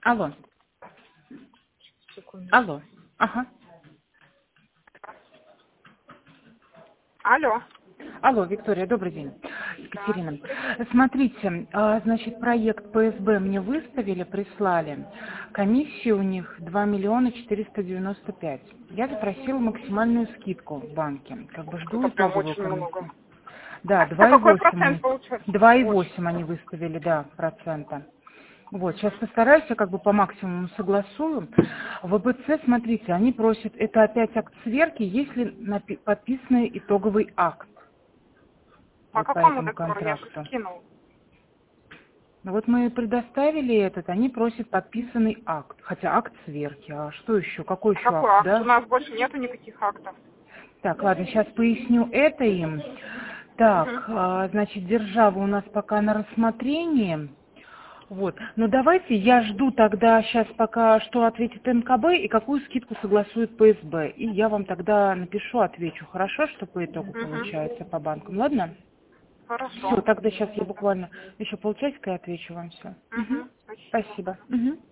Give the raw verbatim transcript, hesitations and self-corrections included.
Алло. Секунду. Алло. Ага. Алло. Алло, Виктория, добрый день. Да, Екатерина. добрый день. Смотрите, а, значит, проект П С Б мне выставили, прислали. Комиссия у них два миллиона четыреста девяносто пять. Я запросила максимальную скидку в банке. Как бы жду Это прям итоговую очень много. комиссию. Да, А два и какой восемь процент они. получается? два и Очень. восемь они выставили, да, процента. Вот, сейчас постараюсь, я как бы по максимуму согласую. В В Б Ц, смотрите, они просят, это опять акт сверки, если напи- подписанный итоговый акт. По Вот по какому этому договору я же контракту. скинул? Ну вот мы предоставили этот, они просят подписанный акт. Хотя акт сверки, а что еще? Какой А еще какой акт, акт? У да? нас больше нету никаких актов. Так, ладно, сейчас поясню это им. Так, Угу. а, значит, держава у нас пока на рассмотрении. Вот. Ну давайте я жду тогда сейчас пока, что ответит Н К Б и какую скидку согласует П С Б. И я вам тогда напишу, отвечу. Хорошо, что по итогу Угу. получается по банкам? Ладно? Все, Хорошо. тогда сейчас я буквально еще полчасика и отвечу вам все. Угу. Спасибо. Спасибо. Мгм.